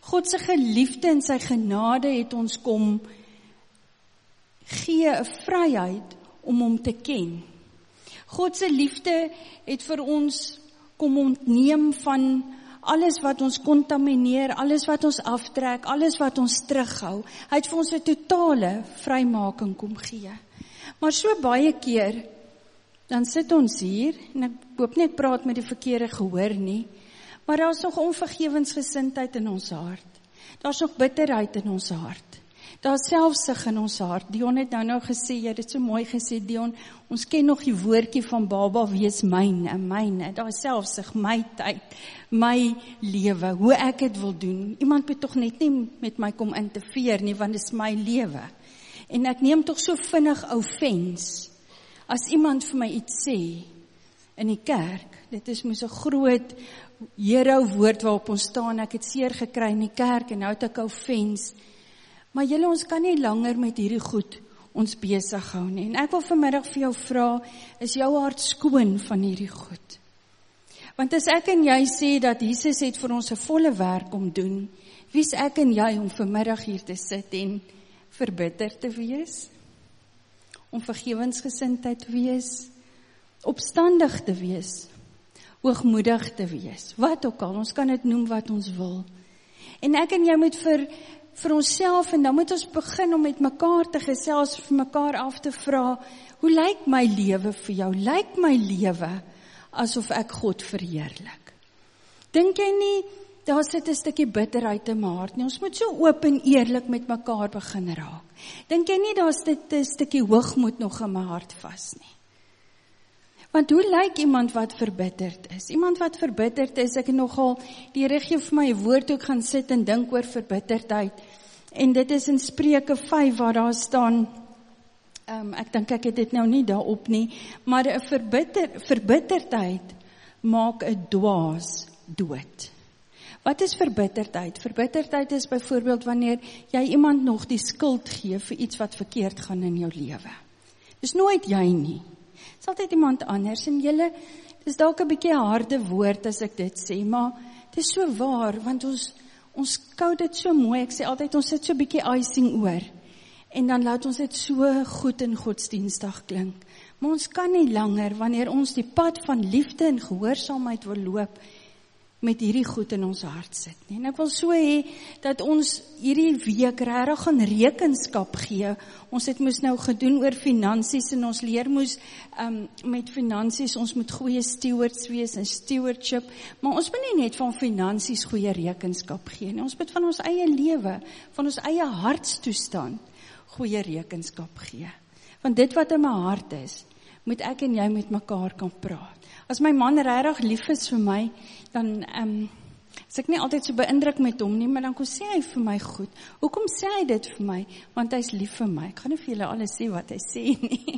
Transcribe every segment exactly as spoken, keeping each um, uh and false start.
God se geliefde en sy genade het ons kom gee 'n vryheid om hom te ken. God se liefde het vir ons kom ontneem van alles wat ons kontamineer, alles wat ons aftrek, alles wat ons terughou. Hy het vir ons 'n totale vrymaking kom gee. Maar so baie keer, dan sit ons hier, en ek hoop nie ek praat met die verkeerde gehoor nie, maar daar is nog onvergewensgesindheid in ons hart. Daar is nog bitterheid in ons hart. Daar is selfsug in ons hart. Dion het nou nou gesê, jy het dit so mooi gesê, Dion, ons ken nog die woordjie van baba wees myne, myne. Daar is selfsug, my tyd, my lewe, hoe ek het wil doen. Iemand moet tog net nie met my kom interfereer nie, want dit is my lewe. En ek neem tog so vinnig offense, as iemand vir my iets sê, in die kerk, dit is moes 'n groot hero woord waarop ons staan, ek het seer gekry in die kerk, en nou het ek offense. Maar julle, ons kan nie langer met hierdie goed ons besig hou nie. En ek wil vanmiddag vir jou vra, is jou hart skoon van hierdie goed? Want as ek en jy sê dat Jesus het vir ons 'n volle werk om doen, wie is ek en jy om vanmiddag hier te sit en verbitter te wees? Om vergewensgesindheid te wees? Opstandig te wees? Hoogmoedig te wees? Wat ook al, ons kan dit noem wat ons wil. En ek en jy moet vir vir onsself, en dan moet ons begin om met mekaar te gesels, vir mekaar af te vra, hoe lyk my lewe vir jou? Lyk my lewe asof ek God verheerlik? Dink jy nie, daar sit 'n stukkie bitterheid in my hart nie? Ons moet so oop en eerlik met mekaar begin raak. Dink jy nie, daar sit 'n stukkie hoogmoed nog in my hart vas nie? Want hoe lyk iemand wat verbitterd is? Iemand wat verbitterd is, ek het nogal, die Here gee vir my 'n woord toe ek gaan sit en dink oor verbitterdheid. En dit is in Spreuke vyf waar daar staan, um, ek dink ek het dit nou nie daarop nie, maar 'n verbitter, verbitterdheid maak 'n dwaas dood. Wat is verbitterdheid? Verbitterdheid is byvoorbeeld wanneer jy iemand nog die skuld gee vir iets wat verkeerd gaan in jou lewe. Dis nooit jy nie. Dis altyd iemand anders, en julle, dis dalk 'n bietjie harde woord as ek dit sê, maar dit is so waar, want ons, ons kou dit so mooi, ek sê altyd, ons sit so 'n bietjie icing oor, en dan laat ons dit so goed en godsdienstig klink. Maar ons kan nie langer, wanneer ons die pad van liefde en gehoorsaamheid wil loop, met hierdie goed in ons hart sit nie. En ek wil so hê, dat ons hierdie week regtig gaan rekenskap gee. Ons het moes nou gedoen oor finansies, en ons leer moes um, met finansies, ons moet goeie stewards wees, en stewardship, maar ons moet nie net van finansies goeie rekenskap gee nie. Ons moet van ons eie lewe, van ons eie hartstoestand, goeie rekenskap gee. Want dit wat in my hart is, moet ek en jy met mekaar kan praat. As my man regtig lief is vir my, dan um, is ek nie altyd so beïndruk met hom nie, maar dan kom sê hy vir my goed. Hoekom sê hy dit vir my? Want hy is lief vir my. Ek gaan nie vir julle alles sê wat hy sê nie.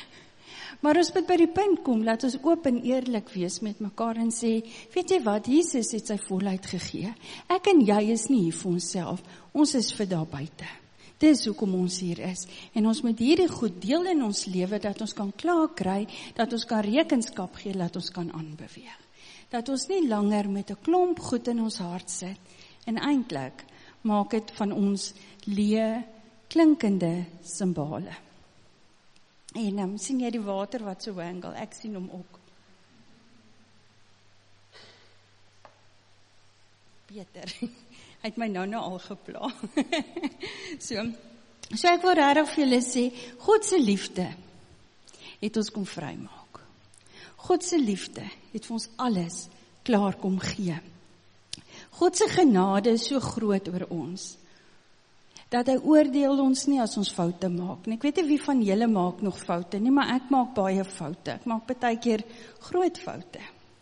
Maar ons moet by die punt kom, laat ons oop en eerlik wees met mekaar en sê, weet jy wat, Jesus het sy volheid gegee. Ek en jy is nie hier vir onsself, ons is vir daar buite. Dis hoekom ons hier is, en ons moet hierdie goed deel in ons lewe, dat ons kan klaar kry, dat ons kan rekenskap gee, dat ons kan aanbeweeg. Dat ons nie langer met 'n klomp goed in ons hart sit, en eintlik maak dit van ons leë, klinkende simbole. En um, sien jy die water wat so wengel? Ek sien hom ook. Peter. Hy het my nou nou al gepla. so, so ek wil regtig vir julle sê, God se liefde het ons kom vrymaak. God se liefde het vir ons alles klaar kom gee. God se genade is so groot oor ons, dat hy oordeel ons nie as ons foute maak nie. Ek weet nie wie van julle maak nog foute nie, maar ek maak baie foute. Ek maak baie keer groot foute.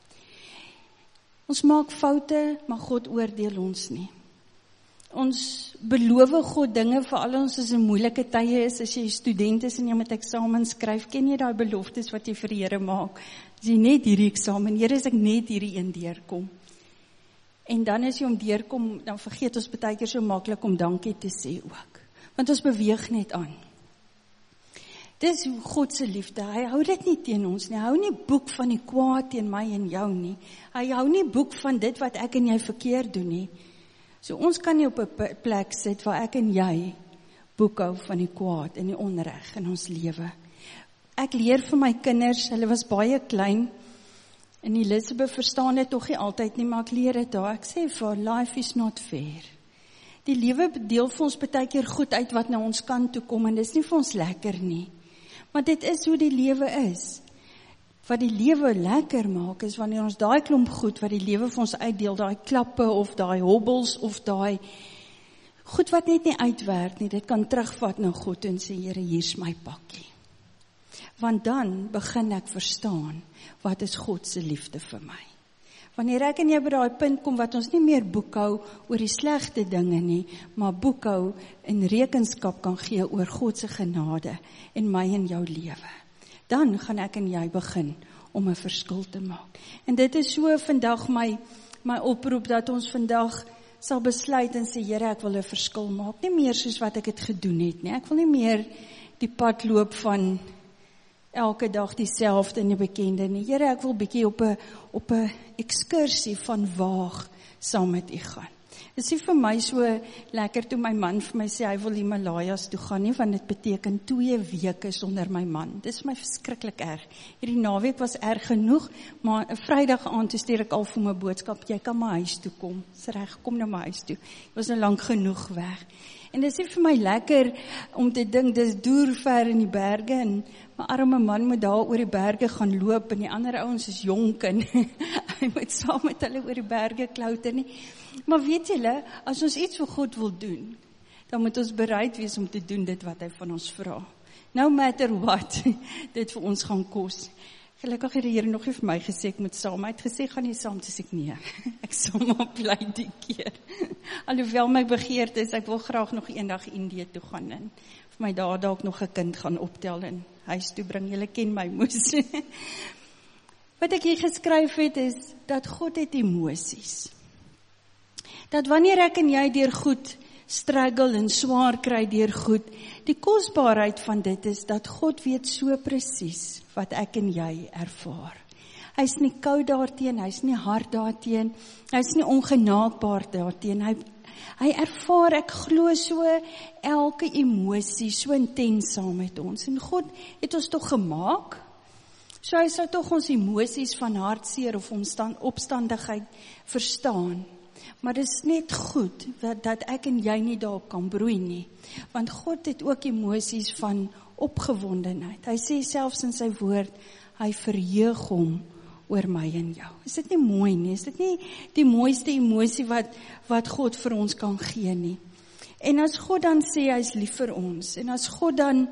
Ons maak foute, maar God oordeel ons nie. Ons beloof God dinge, veral ons as in moeilike tye is, as jy student is en jy met eksamen skryf, ken jy daai beloftes wat jy vir die Here maak? As jy net hierdie eksamen, Here, as ek net hierdie een deurkom. En dan as jy om deurkom, dan vergeet ons baie keer so maklik om dankie te sê ook. Want ons beweeg net aan. Dis God se liefde, hy hou dit nie teen ons nie, hy hou nie boek van die kwaad teen my en jou nie, hy hou nie boek van dit wat ek en jy verkeerd doen nie, So ons kan nie op 'n plek sit waar ek en jy boekhou van die kwaad en die onreg in ons lewe. Ek leer vir my kinders, hulle was baie klein, en Elisabeth verstaan dit tog nie altyd nie, maar ek leer dit daar. Ek sê vir haar, life is not fair. Die lewe deel vir ons baie keer goed uit wat na ons kant toe kom, en dis nie vir ons lekker nie. Maar dit is hoe die lewe is. Wat die lewe lekker maak, is wanneer ons daai klomp goed, wat die lewe vir ons uitdeel, daai klappe, of daai hobbels, of daai goed wat net nie uitwerk nie, dit kan terugvat na God en sê, Here, hier's my pakkie. Want dan begin ek verstaan, wat is God se liefde vir my. Wanneer ek en jy by daai punt kom, wat ons nie meer boekhou oor die slegte dinge nie, maar boekhou en rekenskap kan gee oor God se genade en my en jou lewe. Dan gaan ek en jy begin om 'n verskil te maak. En dit is so vandag my, my oproep, dat ons vandag sal besluit en sê, Here, ek wil 'n verskil maak. Nie meer soos wat ek het gedoen het nie. Ek wil nie meer die pad loop van elke dag dieselfde en die bekende nie. Here, ek wil bietjie op 'n op 'n ekskursie van waag saam met U gaan. Dit is nie vir my so lekker toe my man vir my sê hy wil Himalajas toe gaan nie, want dit beteken twee weke sonder my man. Dit is my verskriklik erg. Hierdie naweek was erg genoeg, maar 'n Vrydag aand toe stuur ek al vir my boodskap, jy kan my huis toe kom. Dis reg, kom na my huis toe. Ek was nou lank genoeg weg. En dit is nie vir my lekker om te dink, dis deur ver in die berge, en my arme man moet daar oor die berge gaan loop, en die ander ouens is jonk, en hy moet saam met hulle oor die berge klouter nie. Maar weet julle, as ons iets vir God wil doen, dan moet ons bereid wees om te doen dit wat hy van ons vra. No matter what, dit vir ons gaan kos. Gelukkig het die Here nog nie vir my gesê, ek moet saam. Hy het gesê, gaan nie saam, dis ek nie. Ek sal maar bly die keer. Alhoewel my begeerte is, ek wil graag nog eendag Indië toe gaan, en vir my daar dalk nog 'n kind gaan optel, en huis toe bring, julle ken my moes. Wat ek hier geskryf het, is, dat God het emosies. Dat wanneer ek en jy deur goed struggle en swaar kry deur goed, die kosbaarheid van dit is, dat God weet so presies wat ek en jy ervaar. Hy is nie koud daarteen, hy is nie hard daarteen, hy is nie ongenaakbaar daarteen, hy, hy ervaar, ek glo so, elke emosie so intens saam met ons, en God het ons toch gemaak, so hy sal toch ons emosies van hartseer of omstand, opstandigheid verstaan. Maar dit is net goed, dat, dat ek en jy nie daarop kan broei nie. Want God het ook emosies van opgewondenheid. Hy sê selfs in sy woord, hy verheug hom oor my en jou. Is dit nie mooi nie? Is dit nie die mooiste emosie wat, wat God vir ons kan gee nie? En as God dan sê, hy is lief vir ons, en as God dan,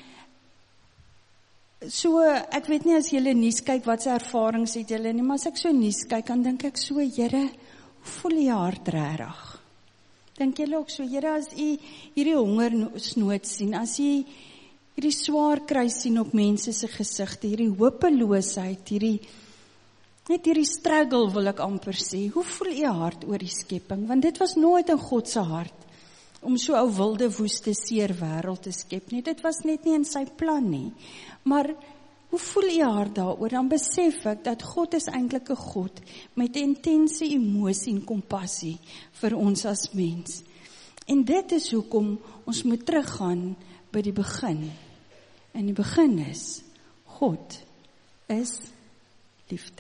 so, ek weet nie as julle nuus kyk, wat sy ervarings het julle nie, maar as ek so nuus kyk, dan dink ek so, Here, voel jy hart rarig? Dink julle ook so, Here, as jy hierdie hongersnood sien, as jy hierdie swaar kry sien op mense se gesigte, hierdie hopeloosheid, hierdie, net hierdie struggle wil ek amper sê, hoe voel jy hart oor die skepping? Want dit was nooit in God se hart, om so 'n wilde, woeste, seer wêreld te skep nie, dit was net nie in sy plan nie, maar hoe voel jy hart daaroor? Dan besef ek dat God is eintlik 'n God met intense emosie en kompassie vir ons as mens. En dit is hoekom ons moet teruggaan by die begin. En die begin is, God is liefde.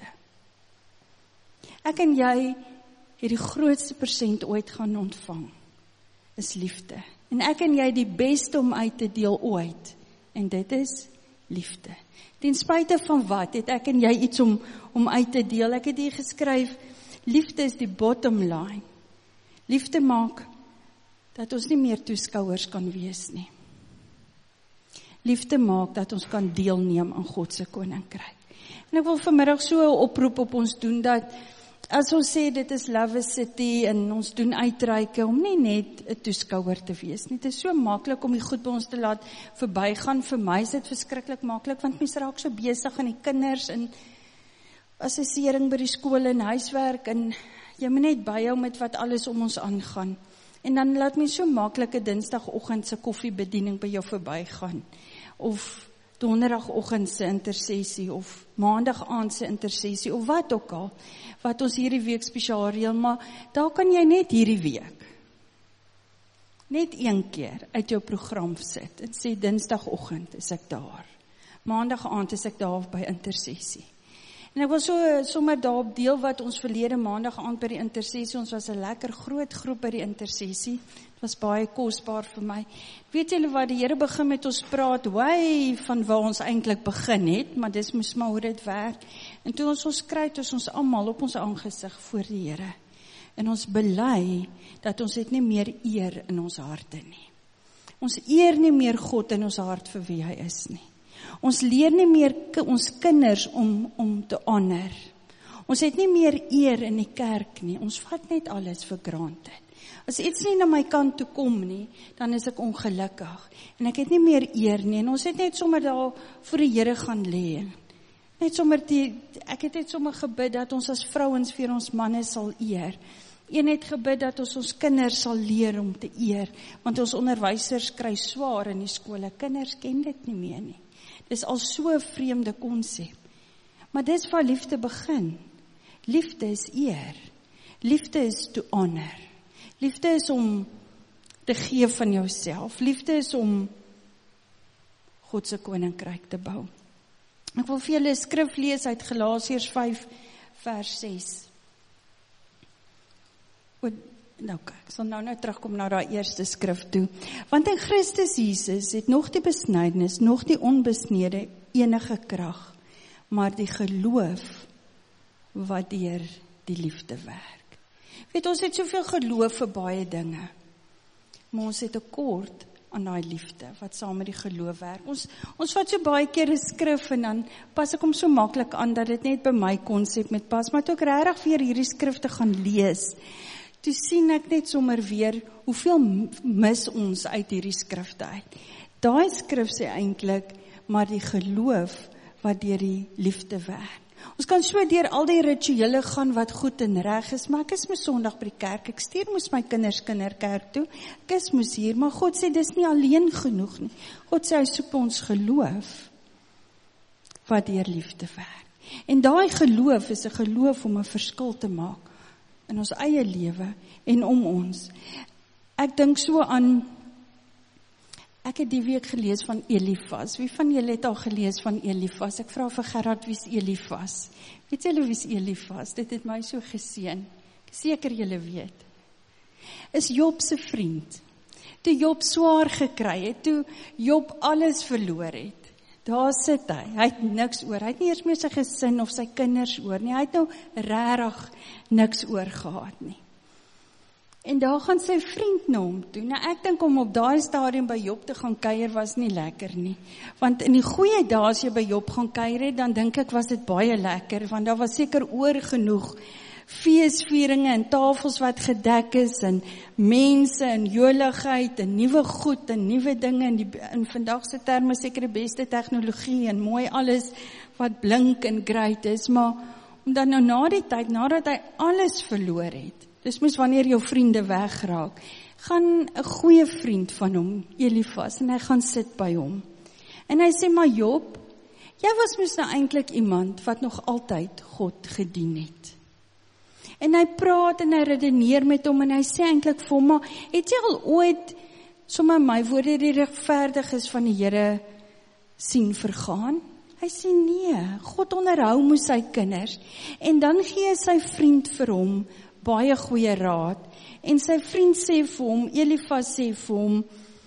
Ek en jy het die grootste persent ooit gaan ontvang, is liefde. En ek en jy die beste om uit te deel ooit, en dit is liefde. Ten spyte van wat, het ek en jy iets om, om uit te deel. Ek het hier geskryf, liefde is die bottom line. Liefde maak, dat ons nie meer toeskouers kan wees nie. Liefde maak, dat ons kan deelneem aan God se koninkryk. En ek wil vanmiddag so 'n oproep op ons doen, dat as ons sê dit is Love City, en ons doen uitreike, om nie net 'n toeskouer te wees nie. Dit is so maklik om die goed by ons te laat verbygaan. Vir my is dit verskriklik maklik, want mens raak so besig aan die kinders, en assessering by die skool en huiswerk, en jy moet net byhou met wat alles om ons aangaan. En dan laat mens so maklike Dinsdagoggend se koffiebediening by jou verbygaan, of donderdagoggend se intersessie, of maandag aand se intersessie, of wat ook al, wat ons hierdie week spesiaal reël, maar daar kan jy net hierdie week net een keer uit jou program sit en sê dinsdagoggend is ek daar. Maandag aand is ek daar by intersessie. En ek was so sommer daarop deel wat ons verlede maandag aand by die intersessie, ons was 'n lekker groot groep by die intersessie. Dit was baie kosbaar vir my. Weet julle wat, die Here begin met ons praat, way van waar ons eintlik begin het, maar dis moes maar hoe dit werk. En toe ons ons kry, het ons almal op ons aangesig voor die Here. En ons bely dat ons het nie meer eer in ons harte nie. Ons eer nie meer God in ons hart vir wie hy is nie. Ons leer nie meer ons kinders om, om te honor. Ons het nie meer eer in die kerk nie. Ons vat net alles vir granted. As iets nie na my kant toe kom nie, dan is ek ongelukkig. En ek het nie meer eer nie. En ons het net sommer daar voor die Here gaan lê. Net sommer die, ek het net sommer gebid dat ons as vrouens vir ons manne sal eer. Een het gebid dat ons ons kinders sal leer om te eer, want ons onderwysers kry swaar in die skole. Kinders ken dit nie meer nie. Dis al so 'n vreemde konsep. Maar dis waar liefde begin. Liefde is eer. Liefde is to honor. Liefde is om te gee van jouself. Liefde is om God se koninkryk te bou. Ek wil vir julle 'n skrif lees uit Galasiërs vyf vers ses. Nou, ek sal nou nou terugkom na daai eerste skrif toe. Want in Christus Jesus het nog die besnydenis, nog die onbesnede enige krag, maar die geloof wat deur die liefde werk. Weet, ons het soveel geloof vir baie dinge, maar ons het 'n kort aan daai liefde wat saam met die geloof werk. Ons ons vat so baie keer 'n skrif en dan pas ek hom so maklik aan dat dit net by my konsep met pas, maar toe ek regtig weer hierdie skrifte gaan lees, toe sien ek net sommer weer hoeveel mis ons uit hierdie skrifte uit. Daai skrif sê eintlik, maar die geloof wat deur die liefde werk. Ons kan so deur al die rituele gaan wat goed en reg is, maar ek is mos Sondag by die kerk, ek stuur mos my kinders kinderkerk toe, ek is mos hier, maar God sê dis nie alleen genoeg nie. God sê hy soek ons geloof wat deur liefde werk. En daai geloof is 'n geloof om 'n verskil te maak in ons eie lewe en om ons. Ek dink so aan, ek het die week gelees van Elifas. Wie van julle het al gelees van Elifas? Ek vra vir Gerard, wie is Elifas? Weet julle wie is Elifas? Dit het my so geseën. Seker julle weet. Is Job se vriend. Toe Job swaar gekry het, toe Job alles verloor het. Daar sit hy, hy het niks oor, hy het nie eers meer sy gesin of sy kinders oor nie, hy het nou regtig niks oor gehad nie. En daar gaan sy vriend na hom toe. Nou ek dink om op daai stadium by Job te gaan kuier was nie lekker nie. Want in die goeie dae as jy by Job gaan kuier het, dan dink ek was dit baie lekker, want daar was seker oor genoeg feesvieringe en tafels wat gedek is, en mense en joligheid en nuwe goed en nuwe dinge, en die, in vandag se terme seker die beste tegnologie en mooi alles wat blink en great is, maar omdat nou na die tyd, nadat hy alles verloor het, dis mos wanneer jou vriende wegraak, gaan 'n goeie vriend van hom, Elifas, en hy gaan sit by hom. En hy sê, maar Job, jy was mos nou eintlik iemand wat nog altyd God gedien het. En hy praat en hy redeneer met hom en hy sê eintlik vir hom, maar het jy al ooit sommer my woorde die regverdig is van die Here sien vergaan? Hy sê nee, God onderhou moes sy kinders. En dan gee sy vriend vir hom baie goeie raad. En sy vriend sê vir hom, Elifas sê vir hom,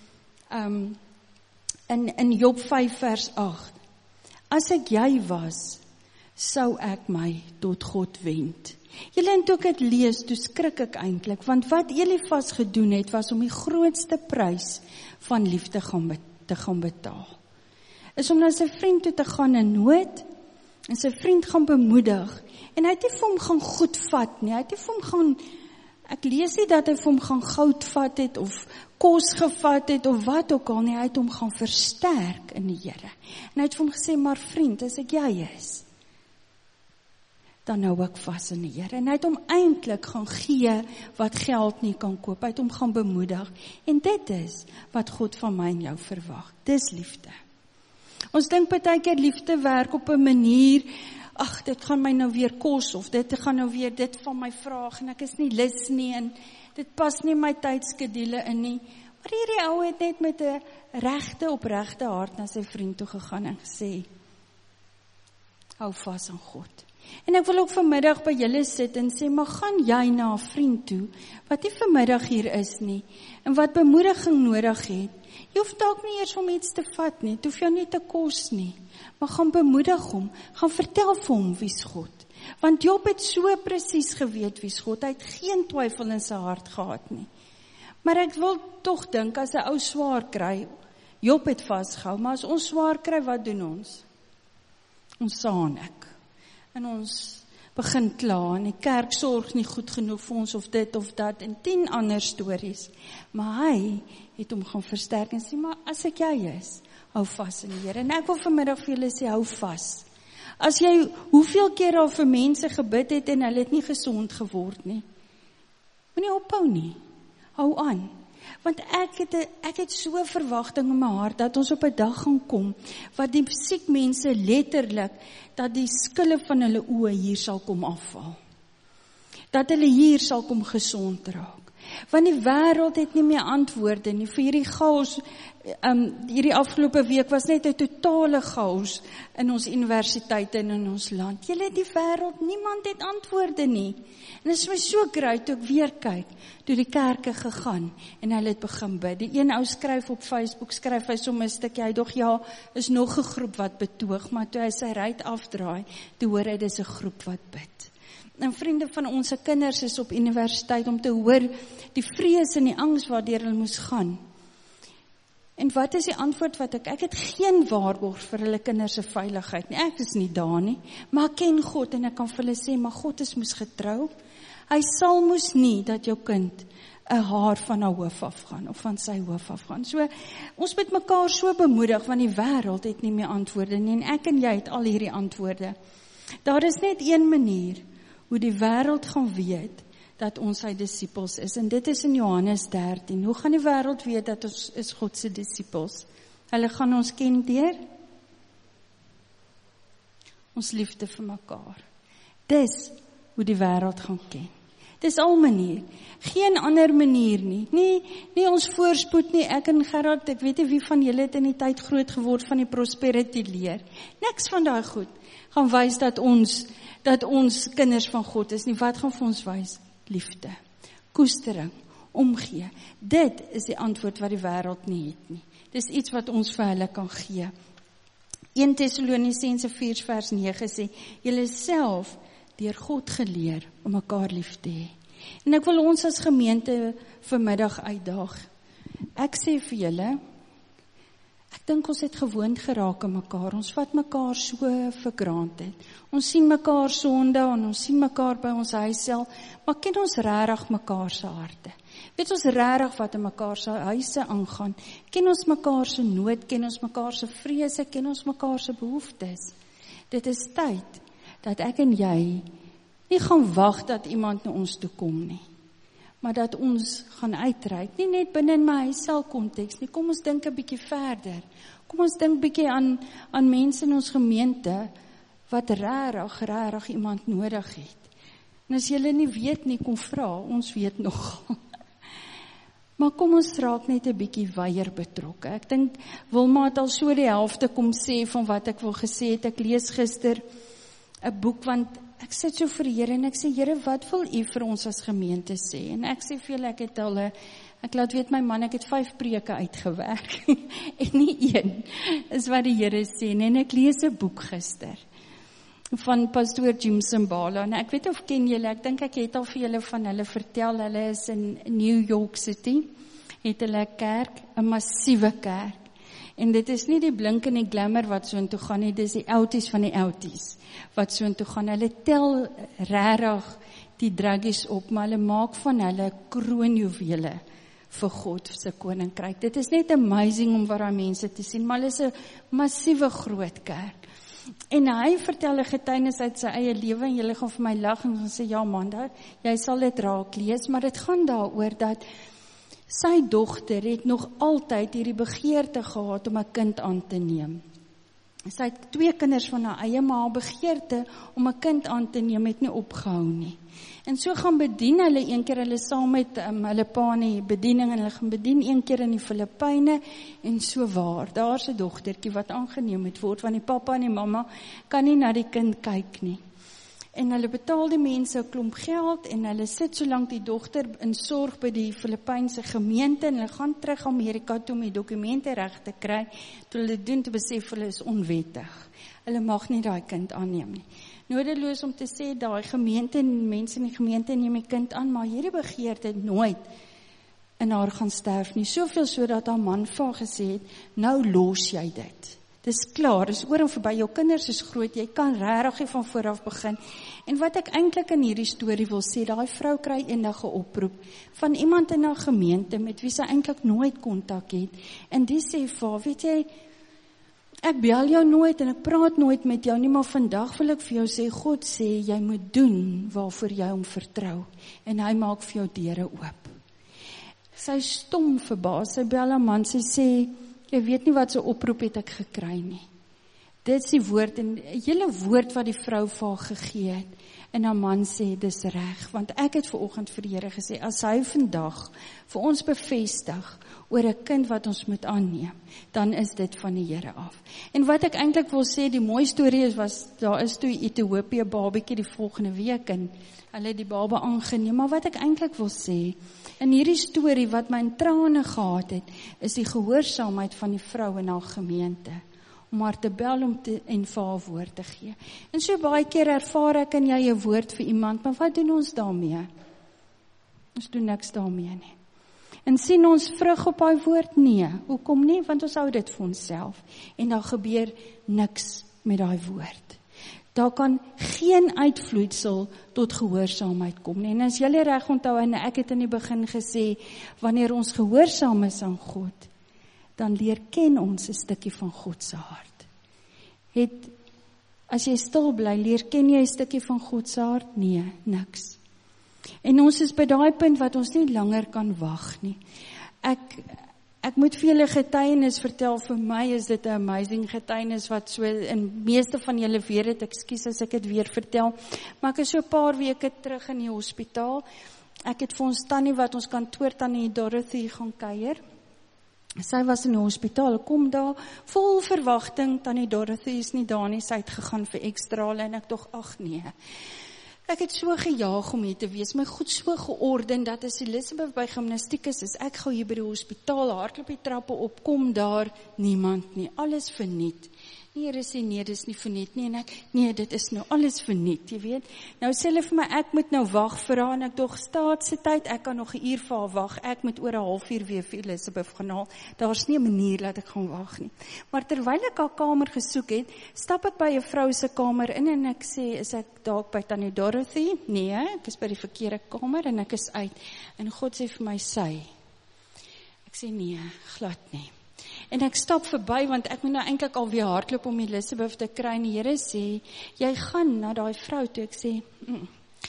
um, in, in Job vyf vers agt, as ek jy was, sou ek my tot God wend. Julle, en toe ek het lees, toe skrik ek eintlik, want wat Elifas gedoen het, was om die grootste prys van liefde gaan be- te gaan betaal. Is om na sy vriend toe te gaan in nood, en sy vriend gaan bemoedig, en hy het nie vir hom gaan goed vat nie, hy het nie vir hom gaan, ek lees nie dat hy vir hom gaan goud vat het, of kos gevat het, of wat ook al nie, hy het hom gaan versterk in die Here. En hy het vir hom gesê, maar vriend, as ek jy is, dan hou ek vas in die Here. En hy het hom eintlik gaan gee wat geld nie kan koop. Hy het hom gaan bemoedig. En dit is wat God van my en jou verwag. Dis liefde. Ons dink baie keer liefde werk op 'n manier, ag, dit gaan my nou weer kos, of dit gaan nou weer dit van my vraag, en ek is nie lus nie, en dit pas nie my tydskedule in nie. Maar hierdie ou het net met 'n regte opregte hart na sy vriend toe gegaan en gesê, hou vas aan God. En ek wil ook vanmiddag by julle sit en sê, maar gaan jy na 'n vriend toe, wat nie vanmiddag hier is nie, en wat bemoediging nodig het. Jy hoef dalk nie eers om iets te vat nie, het hoef jou nie te kos nie, maar gaan bemoedig hom, gaan vertel vir hom wie's God. Want Job het so presies geweet wie's God, hy het geen twyfel in sy hart gehad nie. Maar ek wil tog dink, as 'n ou swaar kry, Job het vasgehou, maar as ons swaar kry, wat doen ons? Ons saanik. En ons begin kla, en die kerk sorg nie goed genoeg vir ons, of dit of dat, en tien ander stories. Maar hy het hom gaan versterk, en sê, maar as ek jy is, hou vas in die Here. En ek wil vanmiddag vir julle sê, hou vas. As jy hoeveel keer al vir mense gebid het, en hulle het nie gesond geword nie, moenie ophou nie, hou aan. Want ek het, ek het so verwagting in my hart, dat ons op 'n dag gaan kom, wat die siek mense letterlik, dat die skille van hulle oë hier sal kom afval. Dat hulle hier sal kom gesond raak. Want die wêreld het nie meer antwoorde nie, vir hierdie chaos, um, hierdie afgelope week was net 'n totale chaos in ons universiteite en in ons land. Julle het die wêreld, niemand het antwoorde nie. En dit is my so great, toe ek weer kyk, toe die kerke gegaan, en hulle het begin bid. Die een ou skryf op Facebook, skryf hy sommer 'n stukkie, hy dog, ja, is nog 'n groep wat betoog, maar toe hy sy ruit afdraai, toe hoor hy, dis 'n groep wat bid. En vriende van ons se kinders is op universiteit om te hoor die vrees en die angs waardeur hulle moes gaan. En wat is die antwoord wat ek, ek het geen waarborg vir hulle kinders se veiligheid nie, ek is nie daar nie, maar ek ken God en ek kan vir hulle sê, maar God is moes getrou, hy sal moes nie dat jou kind 'n haar van haar hoof afgaan, of van sy hoof afgaan. So, ons moet mekaar so bemoedig, want die wêreld het nie meer antwoorde nie, en ek en jy het al hierdie antwoorde. Daar is net een manier, hoe die wêreld gaan weet, dat ons sy disippels is, en dit is in Johannes dertien. Hoe gaan die wêreld weet dat ons is God se disippels? Hulle gaan ons ken deur ons liefde vir mekaar. Dis hoe die wêreld gaan ken. Dis al manier, geen ander manier nie, nie, nie ons voorspoed nie, ek en Gerard, ek weet nie wie van julle het in die tyd groot geword van die prosperity leer, niks van daai goed, gaan wys dat ons, dat ons kinders van God is nie, wat gaan vir ons wys? Liefde, koestering, omgee, dit is die antwoord wat die wêreld nie het nie, dis iets wat ons vir hulle kan gee. Eerste Tessalonisense vier vers nege sê, julle self deur God geleer om mekaar lief te hê. En ek wil ons as gemeente vanmiddag uitdaag. Ek sê vir julle, ek dink ons het gewoond geraak aan mekaar, ons vat mekaar so vir granted. Ons sien mekaar Sondag en ons sien mekaar by ons huisel, maar ken ons regtig mekaar se harte? Weet ons regtig wat in mekaar se huise aangaan? Ken ons mekaar se nood, ken ons mekaar se vrese, ken ons mekaar se behoeftes? Dit is tyd dat ek en jy nie gaan wag dat iemand na ons toe kom nie, maar dat ons gaan uitreik, nie net binne in my huisel konteks nie, kom ons dink 'n bietjie verder, kom ons dink bietjie aan, aan mense in ons gemeente, wat regtig, regtig iemand nodig het. En as julle nie weet nie, kom vra, ons weet nog. Maar kom ons raak net 'n bietjie weier betrokke. Ek dink, Wilma het al so die helfte kom sê van wat ek wil gesê het. Ek lees gister 'n boek, want ek sit so vir die Here en ek sê, Here, wat wil U vir ons as gemeente sê? En ek sê vir julle, ek het al, ek laat weet my man, ek het vyf preke uitgewerk, en nie een, is wat die Here sê, en ek lees 'n boek gister, van pastoor Jim Simbala, en ek weet of ken julle, ek dink ek het al vir julle van hulle vertel, hulle is in New York City, het hulle 'n kerk, 'n massiewe kerk, en dit is nie die blink en die glamour wat so intoe gaan nie, dit is die outies van die outies, wat so intoe gaan, hulle tel regtig die draggies op, maar hulle maak van hulle kroonjuwele vir God se koninkryk. Dit is net amazing om wat daai mense te sien, maar hulle is 'n massiewe groot kerk. En hy vertel 'n getuienis uit sy eie lewe, en julle gaan vir my lag en sê, ja Amanda, jy sal dit raak lees, maar dit gaan daaroor dat sy dogter het nog altyd hierdie begeerte gehad om 'n kind aan te neem. sy het twee kinders van haar eie, maar haar begeerte om 'n kind aan te neem het nie opgehou nie. En so gaan bedien hulle een keer, hulle saam met um, hulle pa in die bediening, en hulle gaan bedien een keer in die Filippyne, en so waar, daar's 'n dogtertjie wat aangeneem het word, want die pappa en die mamma kan nie na die kind kyk nie. En hulle betaal die mense 'n klomp geld, en hulle sit solank die dogter in sorg by die Filippynse gemeente, en hulle gaan terug Amerika toe om die dokumente reg te kry, toe hulle doen te besef hulle is onwettig. Hulle mag nie daai kind aanneem nie. Nodeloos om te sê, daai gemeente en mense in die gemeente neem die kind aan, maar hierdie begeerte het nooit in haar gaan sterf nie. Soveel so dat haar man vir haar gesê het, nou los jy dit. Dis klaar, dis oor en verby, jou kinders is groot, jy kan regtig van vooraf begin. En wat ek eintlik in hierdie storie wil sê, daai vrou kry eendag 'n oproep van iemand in haar gemeente met wie sy eintlik nooit kontak het. En die sê vir haar, weet jy, ek bel jou nooit en ek praat nooit met jou nie, maar vandag wil ek vir jou sê, God sê, jy moet doen waarvoor jy hom vertrou. En hy maak vir jou deure oop. Sy stom verbaas, sy bel haar man, sy sê, jy weet nie wat so oproep het ek gekry nie. Dit is die woord, en die hele woord wat die vrou vir haar gegee het. En haar man sê, dis reg, want ek het vanoggend vir die Here gesê, as hy vandag vir ons bevestig oor 'n kind wat ons moet aanneem, dan is dit van die Here af. En wat ek eintlik wil sê, die mooi storie is, was, daar is toe Ethiopië babatjie die volgende week, en hulle het die baba aangeneem, maar wat ek eintlik wil sê, in hierdie storie wat my in trane gehad het, is die gehoorsaamheid van die vrou in haar gemeente, om haar te bel om te, en vir haar woord te gee. En so baie keer ervaar ek en jy 'n woord vir iemand, maar wat doen ons daarmee? Ons doen niks daarmee nie. En sien ons vrug op daai woord? Nee. Hoekom nie? Want ons hou dit vir onsself. En daar gebeur niks met daai woord. Daar kan geen uitvloeisel tot gehoorsaamheid kom nie. En as julle reg onthou, en ek het in die begin gesê, wanneer ons gehoorsaam is aan God, dan leer ken ons 'n stukkie van God se hart. Het, as jy stil bly, leer ken jy 'n stukkie van God se hart? Nee, niks. En ons is by daai punt wat ons nie langer kan wag nie. Ek, ek moet vir julle getuienis vertel, vir my is dit 'n amazing getuienis wat so, en meeste van julle weet dit, ekskuus as ek dit weer vertel, maar ek is so 'n paar weke terug in die hospitaal. Ek het vir ons tannie wat ons kantoor tannie Dorothy gaan kuier. Sy was in die hospitaal, kom daar, vol verwagting, tannie Dorothy is nie daar nie, sy het gegaan vir ekstrale, en ek dog, ag nee. Ek het so gejaag om hier te wees, my goed so georden, dat as Elisabeth by gimnastiek is, is ek gou hier by die hospitaal, hardloop die trappe op, kom daar, niemand nie, alles verniet. Nee, Here sê nee, dis nie verniet nie, en ek, nee, dit is nou alles verniet, jy weet. Nou sê hulle vir my, ek moet nou wag vir haar, en ek dog, staatse tyd, ek kan nog 'n uur vir haar wag, ek moet oor 'n halfuur weer vir Elisabeth gaan haal, daar's nie 'n manier dat ek gaan wag nie. Maar terwyl ek haar kamer gesoek het, stap ek by 'n vrou se kamer in, en ek sê, is ek dalk by tannie Dorothy? Nee, ek is by die verkeerde kamer, en ek is uit, en God sê vir my, sy. Ek sê nee, glad nie. En ek stap verby, want ek moet nou eintlik alweer hardloop om Elisabeth te kry, en die Here sê, jy gaan na daai vrou toe. Ek sê, mm,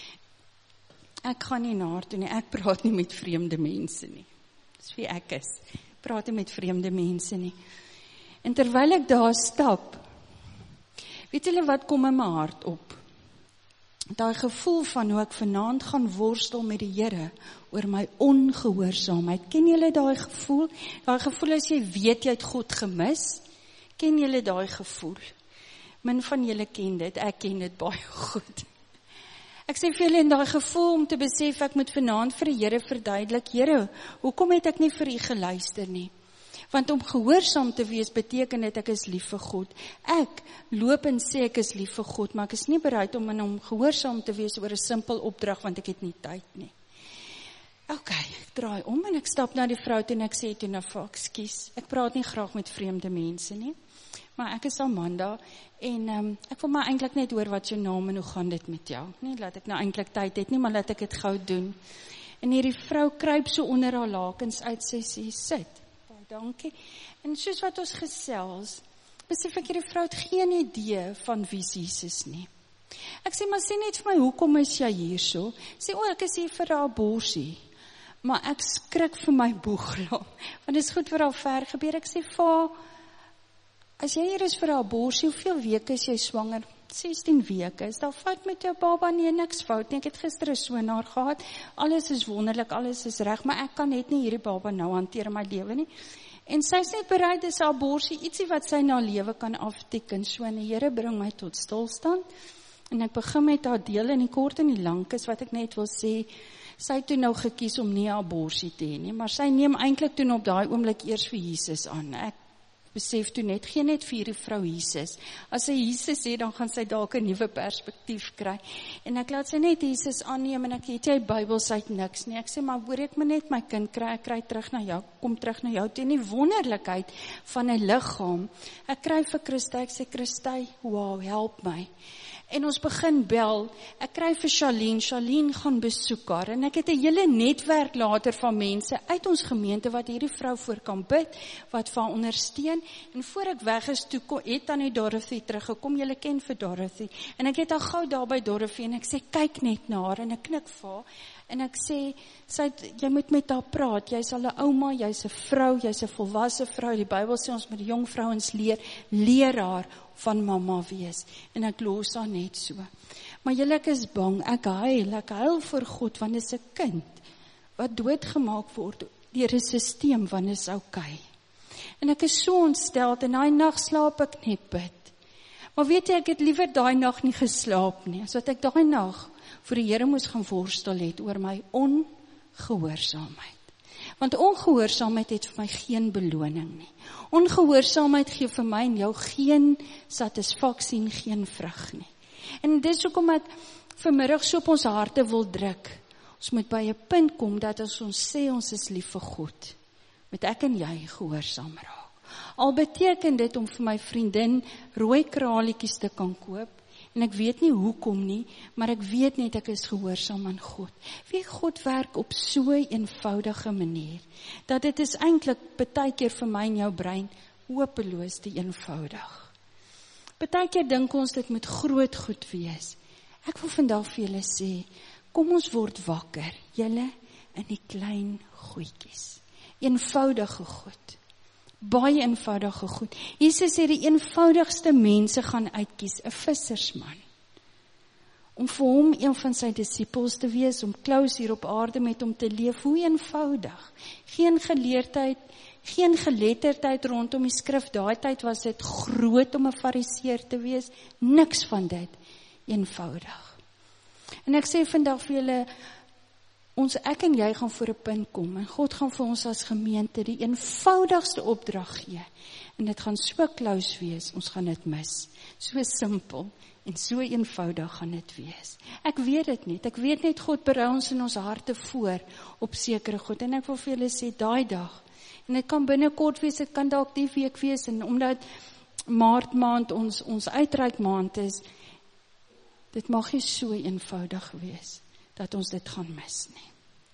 ek gaan nie na haar toe nie, ek praat nie met vreemde mense nie. Dis wie ek is, ek praat nie met vreemde mense nie. En terwyl ek daar stap, weet julle wat kom in my hart op? Daai gevoel van hoe ek vanaand gaan worstel met die Here oor my ongehoorsaamheid. Ken julle daai gevoel? Daai gevoel as jy weet jy het God gemis. Ken julle daai gevoel? Min van julle ken dit, ek ken dit baie goed. Ek sê vir julle in daai gevoel om te besef ek moet vanaand vir die Here verduidelik, Here, hoekom het ek nie vir U geluister nie? Want om gehoorsaam te wees beteken dit ek is lief vir God. Ek loop en sê ek is lief vir God, maar ek is nie bereid om in hom gehoorsaam te wees oor 'n simpel opdrag, want ek het nie tyd nie. Ok, ek draai om en ek stap na die vrou toe en ek sê toe na vir, ekskuus, ek praat nie graag met vreemde mense nie, maar ek is Amanda, en um, ek wil maar eintlik net hoor wat jou naam en hoe gaan dit met jou. Nie laat ek nou eintlik tyd het nie, maar laat ek dit gou doen. En hierdie vrou kruip so onder haar lakens uit, sy sê, sit. Dankie. En soos wat ons gesels, besef ek hierdie vrou het geen idee van wie Jesus nie. Ek sê, maar sê net vir my, hoekom is jy hier so? Sê, o, ek is hier vir 'n aborsie. Maar ek skrik vir my boegel, want dit is goed vir haar ver gebeur. Ek sê, va, as jy hier is vir 'n abortus, hoeveel weke is jy swanger? sestien weke. Is daar fout met jou baba? Nee, niks fout nie. Ek het gister 'n sonaar gehad. Alles is wonderlik, alles is reg, maar ek kan net nie hierdie baba nou hanteer in my lewe nie. En sy is net bereid, dis 'n abortus, ietsie wat sy na lewe kan afteken. So, en die Here bring my tot stilstand. En ek begin met haar deel in die kort en die lank is wat ek net wil sê. Sy het toe nou gekies om nie 'n abortus te hê nie, maar sy neem eintlik toe op daai oomblik eers vir Jesus aan. Ek besef toe net, gee net vir hierdie vrou Jesus. As sy Jesus sê, dan gaan sy dalk 'n nuwe perspektief kry. En ek laat sy net Jesus aanneem, en ek het jy Bybel, sy het niks nie. Ek sê, maar hoor ek my net my kind kry, ek kry terug na jou, kom terug na jou, teen die wonderlikheid van 'n liggaam. Ek kry vir Christy, ek sê, Christy, wow, help my. En ons begin bel, ek kry vir Charlene, Charlene gaan besoek haar, en ek het 'n hele netwerk later van mense uit ons gemeente, wat hierdie vrou voor kan bid, wat vir haar ondersteun, en voor ek weg is, toe het Tannie Dorothy teruggekom, julle ken vir Dorothy, en ek het haar gou daar by Dorothy, en ek sê, kyk net na haar, en ek knik vir haar, en ek sê, sy het, jy moet met haar praat, jy's al 'n ouma, jy's 'n vrou, jy's 'n volwasse vrou, die Bybel sê ons met die jong vrouens leer, leer haar van mamma wees, en ek los haar net so. Maar julle, ek is bang, ek huil, ek huil vir God, want dit is 'n kind, wat doodgemaak word, deur 'n sisteem, want dit is oukei. En ek is so ontsteld, en daai nag slaap ek net bid. Maar weet jy, ek het liever daai nag nie geslaap nie, as wat ek daai nag vir die Here moes gaan worstel het, oor my ongehoorsaamheid. Want ongehoorsaamheid het vir my geen beloning nie. Ongehoorsaamheid gee vir my en jou geen satisfaksie en geen vrug nie. En dis hoekom ek vanmiddag so op ons harte wil druk. Ons moet by 'n punt kom dat as ons sê ons is lief vir God, moet ek en jy gehoorsaam raak. Al beteken dit om vir my vriendin rooi kraalietjies te kan koop, en ek weet nie hoekom nie, maar ek weet net ek is gehoorsaam aan God. Wie God werk op so 'n eenvoudige manier, dat dit is eintlik baie keer vir my en jou brein hopeloos te eenvoudig. Baie keer dink ons dit moet groot goed wees. Ek wil vandag vir julle sê, kom ons word wakker, julle in die klein goedjies. Eenvoudige goed. Baie eenvoudige goed. Jesus sê die eenvoudigste mense gaan uitkies, 'n vissersman. Om vir hom een van sy disippels te wees, om Klaus hier op aarde met hom te leef, hoe eenvoudig. Geen geleerdheid, geen geletterdheid rondom die skrif, daai tyd was dit groot om 'n fariseer te wees, niks van dit, eenvoudig. En ek sê vandag vir julle, ons, ek en jy gaan voor 'n punt kom, en God gaan vir ons as gemeente die eenvoudigste opdrag gee, en dit gaan so close wees, ons gaan dit mis, so simpel, en so eenvoudig gaan dit wees. Ek weet dit net, ek weet net God berei ons in ons harte voor, op sekere goed, en ek wil vir julle sê, daai dag, en dit kan binnekort wees, dit kan dalk die week wees, en omdat Maart maand ons, ons uitreik maand is, dit mag nie so eenvoudig wees, dat ons dit gaan mis nie.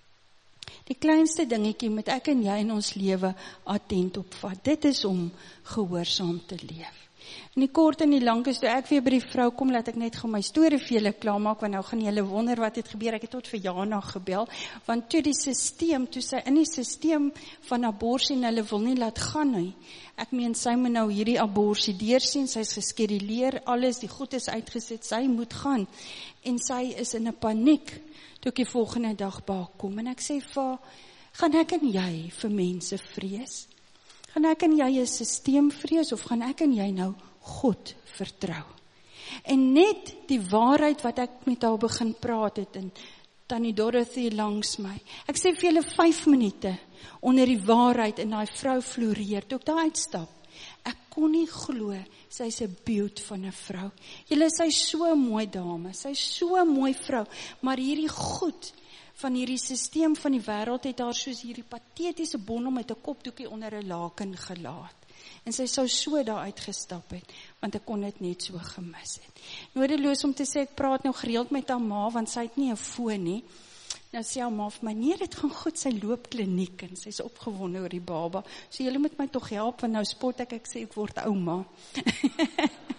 Die kleinste dingetjie moet ek en jy in ons lewe attent opvat. Dit is om gehoorsaam te leef. En die kort en die lank is, toe ek weer by die vrou kom, laat ek net gaan my storie vir julle klaarmaak, want nou gaan julle wonder wat het gebeur. Ek het tot vir Jana gebel, want toe die sisteem, toe sy in die sisteem van abortus, en hulle wil nie laat gaan nie. Ek meen, sy moet nou hierdie abortus deursien, sy is geskeduleer, alles, die goed is uitgesit, sy moet gaan. En sy is in 'n paniek, toe ek die volgende dag baak kom, en ek sê vir, gaan ek en jy vir mense vrees? Gaan ek en jy 'n sisteem vrees, of gaan ek en jy nou God vertrou? En net die waarheid wat ek met haar begin praat het, en Tannie Dorothy langs my, ek sê vir julle vyf minute, onder die waarheid, en daai vrou floreer, toe ek daar uitstap, ek kon nie glo, sy is 'n beaut van 'n vrou. Julle, sy is so 'n mooi dame, sy is so 'n mooi vrou, maar hierdie goed van hierdie sisteem van die wêreld het haar soos hierdie patetiese bondel met 'n kopdoekie onder 'n laken gelaat. En sy sou so daar uitgestap het, want ek kon dit net so gemis het. Nodeloos om te sê, ek praat nou gereeld met haar ma, want sy het nie 'n foon nie. Nou sê haar ma vir my, nee, dit gaan goed, sy loop kliniek, en sy is opgewonde oor die baba. So julle moet my tog help, want nou spot ek, ek sê, ek word ouma.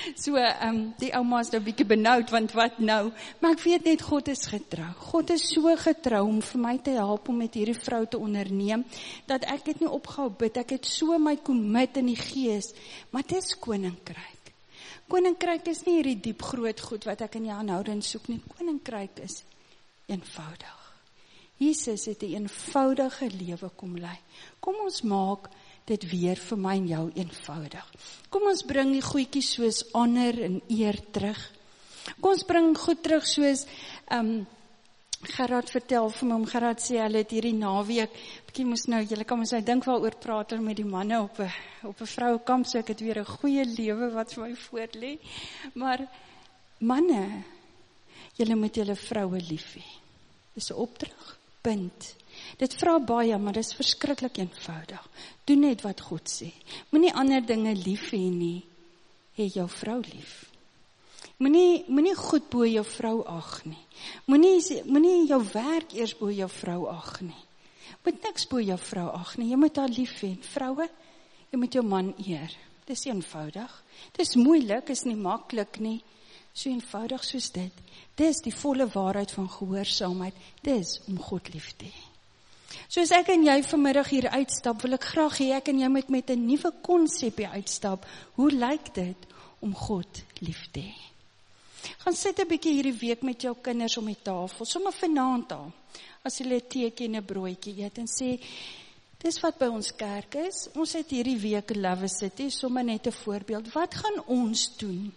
So, um, die ouma is nou 'n bietjie benoud, want wat nou? Maar ek weet net, God is getrou. God is so getrou om vir my te help om met hierdie vrou te onderneem, dat ek het nie opgehou bid, ek het so my commit in die gees, maar dit is koninkryk. Koninkryk is nie hierdie diep groot goed wat ek in jou aanhouding soek nie. Koninkryk is eenvoudig. Jesus het 'n eenvoudige lewe kom lei. Kom ons maak dit weer vir my en jou eenvoudig. Kom ons bring die goedjies soos honor en eer terug. Kom ons bring goed terug soos um, Gerard vertel vir my, om Gerard sê, hulle het hierdie naweek, bietjie moes nou, julle kan ons nou dink waaroor praat met die manne op 'n op 'n vrouekamp, so ek het weer 'n goeie lewe wat vir my voor lê. Maar manne, julle moet julle vroue lief hê. Dis 'n opdrag, punt. Dit vra baie, maar dit is verskriklik eenvoudig. Doen net wat God sê. Moenie ander dinge lief hê nie. Hê jou vrou lief. Moenie moenie goed bo jou vrou ag nie. Moenie moenie jou werk eers bo jou vrou ag nie. Moet niks bo jou vrou ag nie. Jy moet haar lief hê. Vroue, jy moet jou man eer. Dis eenvoudig. Dis moeilik, is nie maklik nie. So eenvoudig soos dit. Dis die volle waarheid van gehoorsaamheid. Dis om God lief te hê. Soos ek en jy vanmiddag hier uitstap, wil ek graag hê ek en jy moet met 'n nuwe konsep hier uitstap. Hoe lyk dit om God lief te hê? Gaan sit 'n bietjie hierdie week met jou kinders om die tafel, sommer vanaand al, as jy 'n teetjie en 'n broodjie eet en sê, dis wat by ons kerk is, ons het hierdie week 'n Love City, sommer net 'n voorbeeld, wat gaan ons doen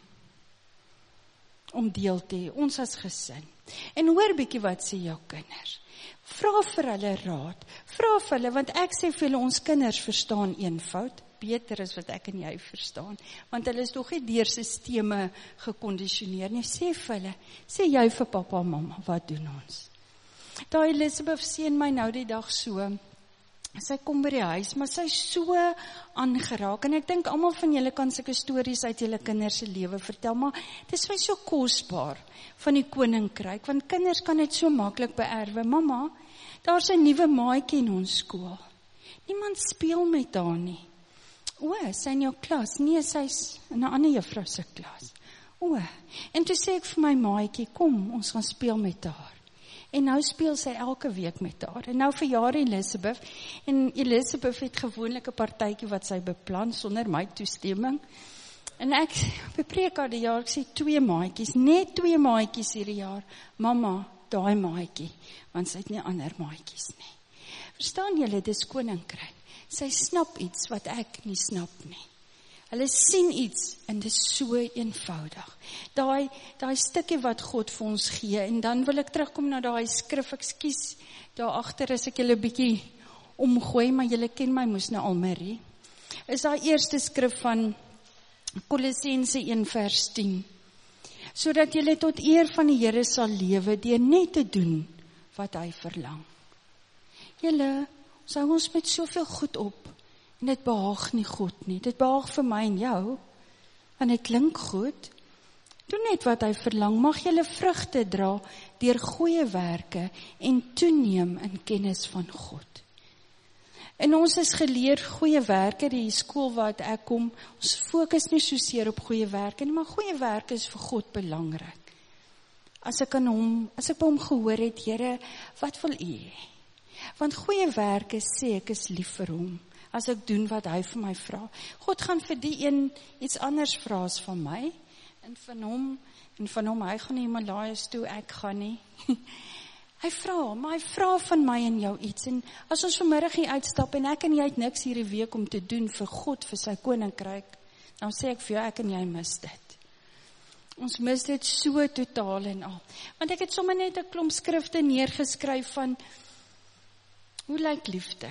om deel te hê, ons as gesin? En hoor bietjie wat sê jou kinders. Vra vir hulle raad, vra vir hulle, want ek sê vir hulle, ons kinders verstaan eenvoud, beter as wat ek en jy verstaan, want hulle is toch nie deur sisteme gekondisioneer nie. Sê vir hulle, sê jy vir papa en mama, wat doen ons? Daai Elizabeth sien my nou die dag so, sy kom by die huis, maar sy is so aangeraak, en ek dink almal van julle kan sulke stories uit julle kinders se lewe vertel, maar dit is vir so kosbaar van die koninkryk, want kinders kan dit so maklik beerwe. Mama, daar's 'n nuwe maatjie in ons skool. Niemand speel met haar nie. O, sy in jou klas? Nee, sy's in 'n ander juffrou se klas. O, en toe sê ek vir my maatjie, kom, ons gaan speel met haar. En nou speel sy elke week met haar. En nou verjaar Elizabeth, en Elizabeth het gewoonlik 'n partytjie wat sy beplan sonder my toestemming. En ek bepreek haar die jaar, ek sê twee maatjies, net twee maatjies hierdie jaar. Mama, daai maatjie, want sy het nie ander maatjies nie. Verstaan julle, dis koninkryk. Sy snap iets wat ek nie snap nie. Hulle sien iets, en dit is so eenvoudig. Daai, daai stukkie wat God vir ons gee, en dan wil ek terugkom na daai skrif, ekskuus, daar agter is ek julle bietjie omgooi, maar julle ken my mos nou al, Marie. Is daai eerste skrif van Kolossense een vers tien. Sodat julle tot eer van die Here sal lewe, deur net te doen wat hy verlang. Julle, ons hou ons met soveel goed op, en dit behaag nie God nie. Dit behaag vir my en jou, want dit klink goed. Doen net wat hy verlang. Mag julle vrugte dra deur goeie werke en toeneem in kennis van God. En ons is geleer goeie werke, die skool wat ek kom, ons fokus nie so seer op goeie werke nie, maar goeie werke is vir God belangrik. As ek aan hom, as ek by hom gehoor het, Here, wat wil u hê? Want goeie werke sê ek is lief vir hom, as ek doen wat hy vir my vra. God gaan vir die een iets anders vra as van my, en van hom, en van hom, hy gaan nie Himalayas toe, ek gaan nie. Hy vra, maar hy vra van my en jou iets, en as ons vanmiddag hier uitstap, en ek en jy het niks hierdie week om te doen vir God, vir sy koninkryk, dan sê ek vir jou, ek en jy mis dit. Ons mis dit so totaal en al. Want ek het sommer net 'n klomp skrifte neergeskryf van, hoe lyk liefde?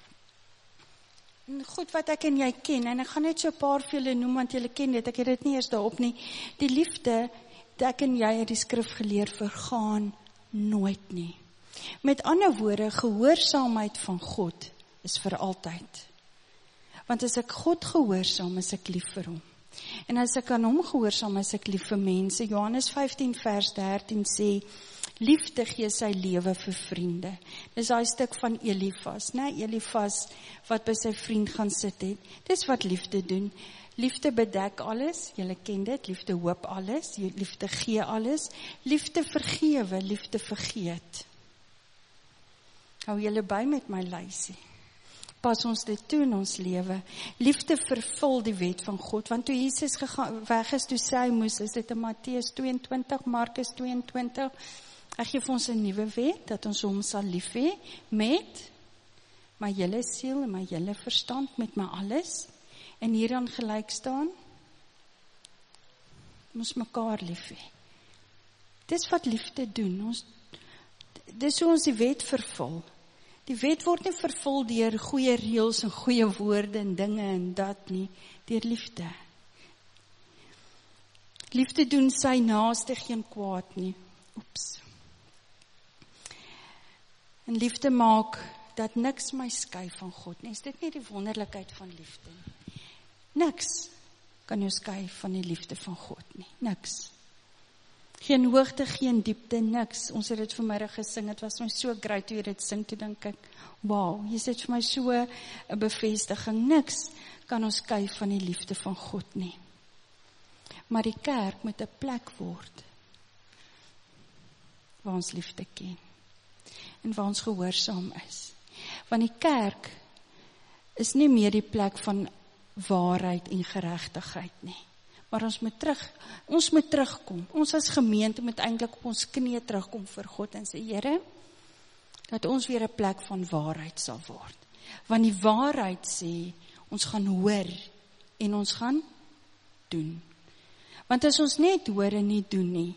En goed wat ek en jy ken, en ek gaan net so 'n paar vir julle noem, want julle ken dit, ek het dit nie eers daarop nie. Die liefde, dat ek en jy het die skrif geleer, vergaan nooit nie. Met ander woorde, gehoorsaamheid van God is vir altyd. Want as ek God gehoorsaam, is ek lief vir hom. En as ek aan hom gehoorsaam, is ek lief vir mense. Johannes vyftien vers dertien sê, Liefde gee sy lewe vir vriende. Dis daai stuk van Elifas, né? Elifas wat by sy vriend gaan sit het. Dis wat liefde doen. Liefde bedek alles, julle ken dit, liefde hoop alles, liefde gee alles, liefde vergewe, liefde vergeet. Hou julle by met my lysie. Pas ons dit toe in ons lewe. Liefde vervul die wet van God, want toe Jesus gegaan, weg is, toe sy moes, is dit in Matteus tweeëntwintig, Markus tweeëntwintig, hy gee vir ons 'n nuwe wet, dat ons hom sal lief hê, met my hele siel en my hele verstand, met my alles, en hieraan gelyk staan, ons mekaar lief hê. Dis wat liefde doen, ons, dis hoe ons die wet vervul. Die wet word nie vervul deur goeie reëls en goeie woorde en dinge en dat nie, deur liefde. Liefde doen sy naaste geen kwaad nie. Oeps. En liefde maak dat niks my skei van God nie. Is dit nie die wonderlikheid van liefde nie? Niks kan jou skei van die liefde van God nie. Niks. Geen hoogte, geen diepte, niks. Ons het dit vanmiddag gesing, het was my so great hoe jy dit sing, toe dink ek, wow, jy sê vir my so 'n bevestiging, niks kan ons skei van die liefde van God nie. Maar die kerk moet 'n plek word, waar ons liefde ken, en waar ons gehoorsaam is. Want die kerk is nie meer die plek van waarheid en geregtigheid nie. Maar ons moet terug, ons moet terugkom. Ons as gemeente moet eintlik op ons knieë terugkom vir God en sê, Here, dat ons weer 'n plek van waarheid sal word. Want die waarheid sê, ons gaan hoor en ons gaan doen. Want as ons net hoor en nie doen nie,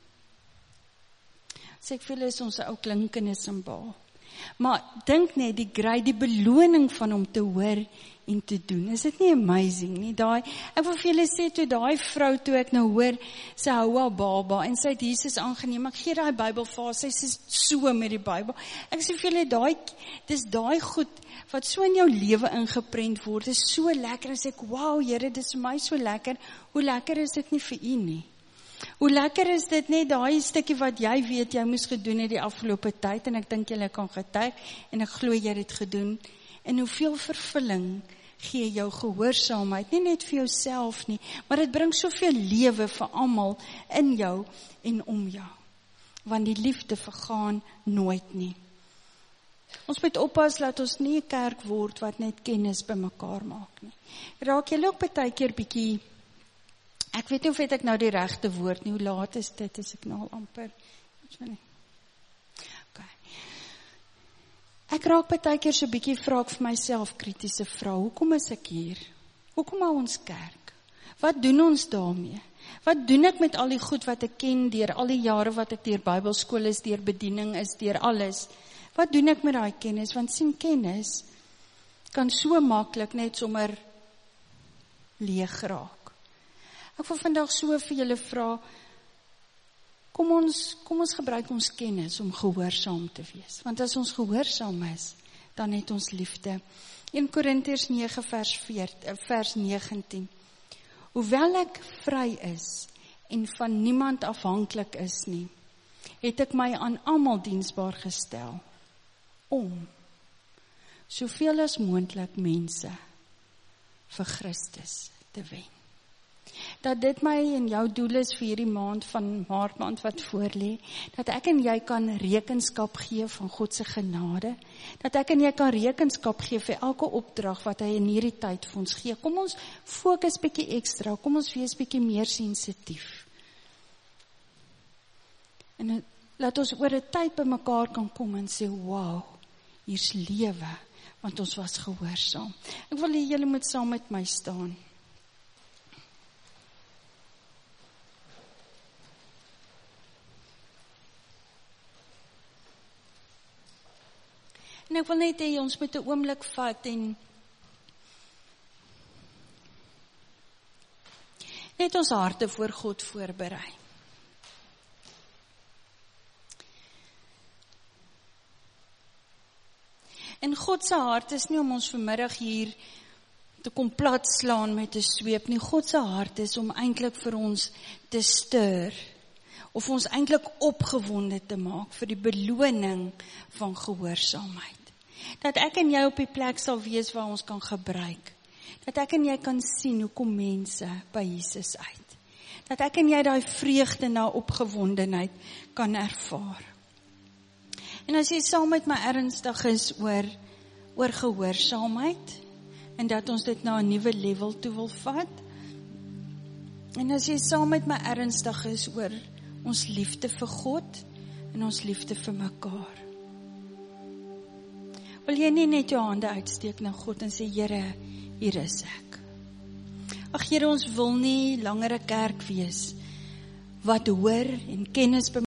sê ek vir julle is ons 'n ou klinkende simbaal. Maar dink net die grys, die beloning van om te hoor en te doen. Is dit nie amazing nie? Daai, ek wil vir julle sê, toe daai vrou, toe ek nou hoor, sy hou haar baba, en sy het Jesus aangeneem, ek gee daai Bybel vir haar, sy is so met die Bybel. Ek sê vir julle, daai, dis daai goed, wat so in jou lewe ingeprent word, is so lekker, en sê ek, wow, Here, dis vir my so lekker, hoe lekker is dit nie vir u nie? Hoe lekker is dit net daai stukkie wat jy weet, jy moes gedoen het die afgelope tyd, en ek dink julle kan getuig, en ek glo jy het dit gedoen, en hoeveel vervulling gee jou gehoorsaamheid, nie net vir jouself nie, maar dit bring soveel lewe vir almal in jou en om jou, want die liefde vergaan nooit nie. Ons moet oppas, laat ons nie 'n kerk word wat net kennis by mekaar maak nie. Raak jy ook baie keer bietjie, ek weet nie of het ek nou die regte woord nie, hoe laat is dit, is ek nou al amper, okay. Ek raak baie keer so bietjie, vra ek vir myself kritiese vrae, hoekom is ek hier? Hoekom hou ons kerk? Wat doen ons daarmee? Wat doen ek met al die goed wat ek ken, deur al die jare wat ek deur Bybelskool is, deur bediening is, deur alles? Wat doen ek met daai kennis? Want sien, kennis kan so maklik net sommer leeg raak. Ek wil vandag so vir julle vra, kom ons, kom ons gebruik ons kennis om gehoorsaam te wees. Want as ons gehoorsaam is, dan het ons liefde. Eerste Korintiërs nege vers veertien, vers negentien. Hoewel ek vry is en van niemand afhanklik is nie, het ek my aan almal diensbaar gestel om soveel as moontlik mense vir Christus te wen. Dat dit my en jou doel is vir hierdie maand van Maart maand wat voorlê, dat ek en jy kan rekenskap gee van God se genade, dat ek en jy kan rekenskap gee vir elke opdrag wat hy in hierdie tyd vir ons gee. Kom ons fokus bietjie ekstra, kom ons wees bietjie meer sensitief. En laat ons oor 'n tyd by mekaar kan kom en sê, wow, hier's lewe, want ons was gehoorsaam. Ek wil hê julle moet saam met my staan. En ek wil net hê, ons moet 'n oomblik vat en net ons harte voor God voorberei. En God se hart is nie om ons vanmiddag hier te kom plat slaan met 'n sweep nie. God se hart is om eintlik vir ons te stuur, of ons eintlik opgewonde te maak vir die beloning van gehoorsaamheid. Dat ek en jy op die plek sal wees waar ons kan gebruik. Dat ek en jy kan sien hoe kom mense by Jesus uit. Dat ek en jy daai vreugde na opgewondenheid kan ervaar. En as jy saam met my ernstig is oor, oor gehoorsaamheid, en dat ons dit na 'n nuwe level toe wil vat, en as jy saam met my ernstig is oor ons liefde vir God, en ons liefde vir mekaar, wil jy nie net jou hande uitsteek na God en sê, Here, hier is ek. Ag Here, ons wil nie langer 'n kerk wees wat hoor en kennis